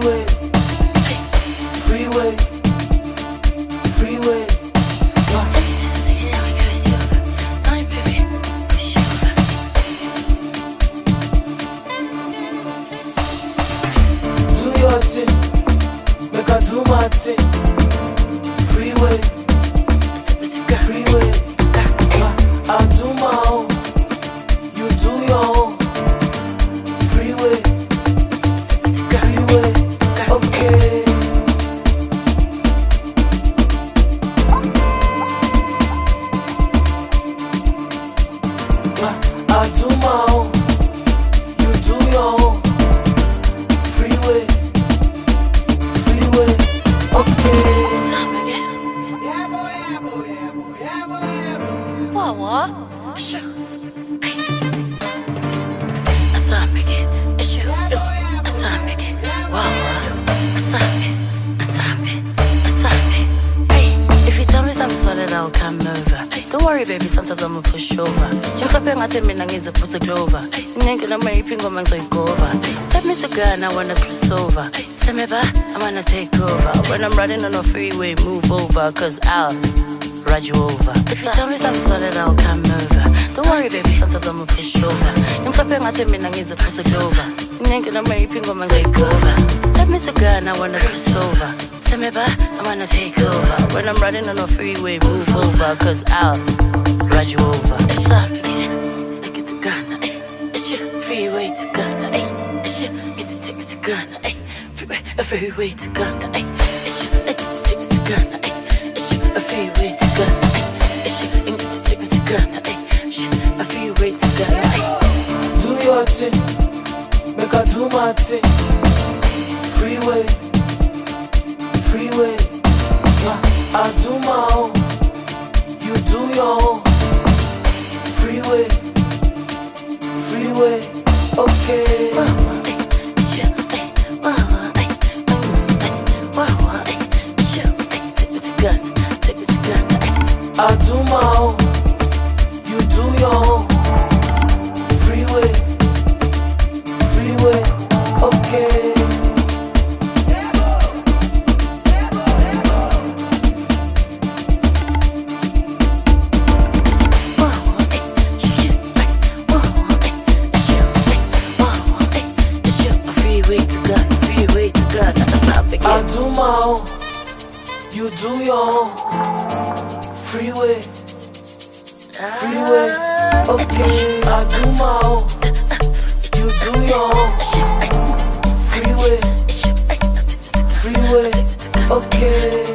freeway, freeway, freeway. Do your thing, make I do my thing. Freeway, freeway. I do my own, you do your own. Freeway, freeway, okay. I do my own, you do your own. Freeway, freeway, okay. What? It's you. I saw me again. It's you. I saw me again. What? I saw me. Hey, if you tell me something solid, I'll come over. Don't worry, baby, sometimes I'ma push over. You clap and I tell me I put a clover. Nigga, I'm ready, pingo man, so you go over. Take me to Ghana, I wanna cross over. Tell me back, I wanna take over. When I'm riding on a freeway, move over, cause I'll ride you over. If you tell me something solid, I'll come over. Don't worry, baby, sometimes I'ma push over. You clap and I tell me I put a clover. Nigga, I'm ready, pingo man, so you go over. Take me to Ghana, I wanna cross over. Tell me back, I wanna take over. When I'm riding on a freeway, move over, cause I'll ride you over. It's up again, I get to Ghana, ayy. It's your freeway to Ghana, ayy. It's your, get to take me to Ghana, ayy. Freeway to Ghana, ayy. It's your, get to take me to Ghana, ayy. It's your, freeway to Ghana, ayy. It's your, get to take me to Ghana, ayy. It's your, freeway to Ghana, ayy. Do your thing, make I do my thing. Freeway, freeway, I do my own, you do your own. Freeway, freeway, okay. I do my own, you do your own. Freeway, freeway, okay. I do my own, you do your own. Freeway, freeway, okay. I do my own, you do your own. Freeway, freeway, okay.